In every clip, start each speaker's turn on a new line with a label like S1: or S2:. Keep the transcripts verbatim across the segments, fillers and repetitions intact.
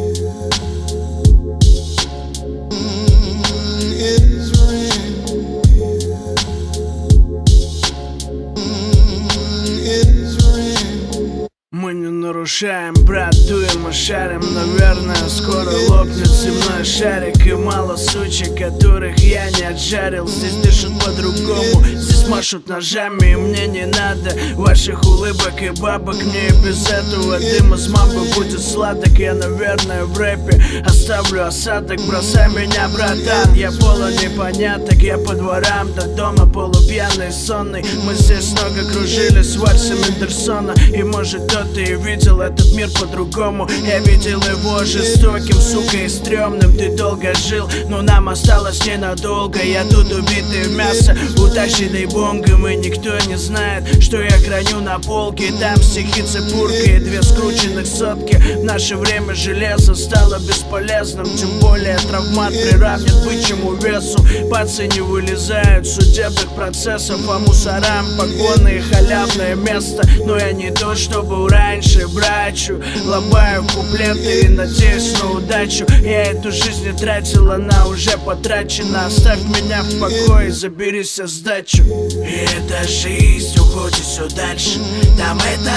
S1: Мы не нарушаем, брат, дуем и шарим. Наверное, скоро лопнет земной шарик. И мало сучек, которых я не отжарил. Здесь дышат по-другому, здесь машут ножами. И мне не надо ваших улыбок и бабок. Мне и без этого дым из мамбы будет сладок. Я, наверное, в рэпе оставлю осадок. Бросай меня, братан, я полон непоняток. Я по дворам до дома полупьяный, сонный. Мы здесь много кружились с Вальсом Мендельсона. И может кто-то и видел этот мир по-другому. Я видел его жестоким, сука, и стрёмным. Ты долго жил, но нам осталось ненадолго. Я тут убитый в мясо, утащенный бонгом. И никто не знает, что я храню на полке. Там стихи цепуркой и две скрученных сотки. В наше время железо стало бесполезным. Тем более травмат приравнен к бычьему весу. Пацы не вылезают с судебных процессов. А мусорам погоны и халявное место. Но я не то, чтобы раньше брачу. Лобаю куплеты и надеюсь на удачу. Я эту жизнь не тратил, она уже потрачена. Оставь меня в покое и забери себе сдачу. И эта жизнь уходит все дальше. Там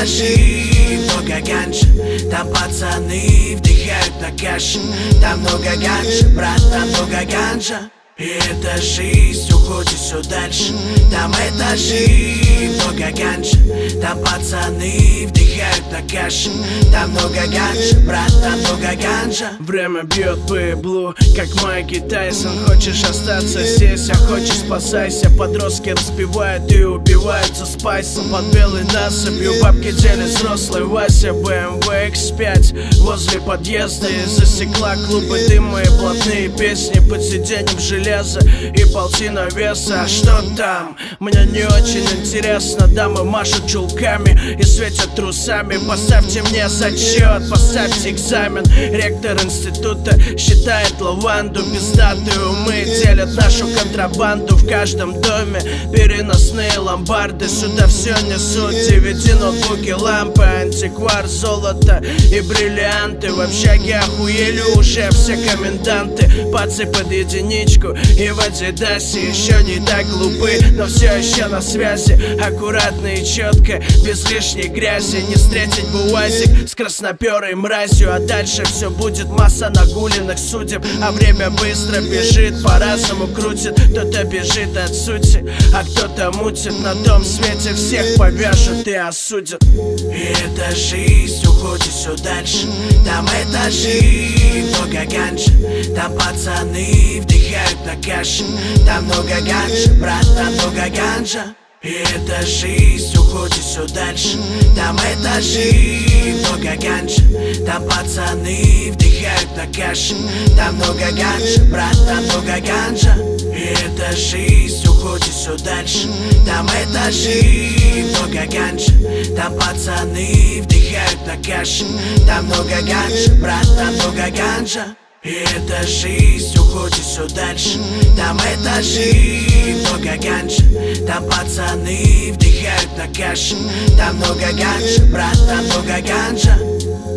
S1: этажи, много ганджа. Там пацаны вдыхают на каше. Там много ганджа, брат, там много ганджа. И эта жизнь уходит все дальше. Там этажи, много ганджа. Там пацаны вдыхают на каше. Там много ганджа, брат, там много ганджа. Время бьет по еблу, как Майки Тайсон. Хочешь остаться здесь, а хочешь спасайся. Подростки распевают и убиваются спайсом. Под белой насыпью бабки делят взрослый Вася. бэ эм вэ икс пять возле подъезда. И засекла клубы дыма и блатные песни. Под сиденьем железа и полтина веса. А что там? Мне не очень интересно. Дамы машут чулками и светят трусами. Поставьте мне зачет, поставьте экзамен. Ректор института считает лаванду. Пиздатые умы делят нашу контрабанду. В каждом доме переносные ломбарды. Сюда все несут ди ви ди, ноутбуки, лампы, антиквар, золото и бриллианты. В общаге охуели уже все коменданты. Пацы под единичку и в Адидасе. Еще не так глупы, но все еще на связи. Аккуратно и четко, без лишней грязи. Не встретить бы УАЗик с красноперой мразью. А дальше все будет масса нагуленных судеб. А время быстро бежит, по-разному крутит. Кто-то бежит от сути, а кто-то мутит. На том свете всех повяжут и осудят. И эта жизнь уходит все дальше. Там этажи, много ганджа. Там пацаны вдыхают на каше. Там много ганджа, брат, там много ганджа. И эта жизнь уходит все дальше. Там этажи, много ганджа. Там пацаны вдыхают на каше. Там много ганджа, брат, там много ганджа. И эта жизнь уходит все дальше. Там этажи, много ганджа. Там пацаны вдыхают на каше. Там много ганджа, брат, там много ганджа. И эта жизнь уходит все дальше. Там этажи, много ганджа. Там пацаны вдыхают на каше. Там много ганджа, брат, там много ганджа.